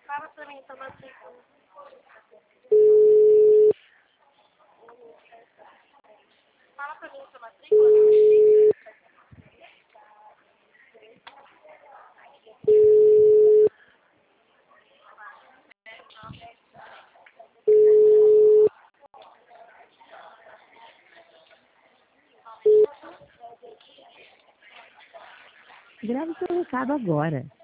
Fala pra mim, sua matrícula. Fala pra mim, sua matrícula. Grave seu recado agora.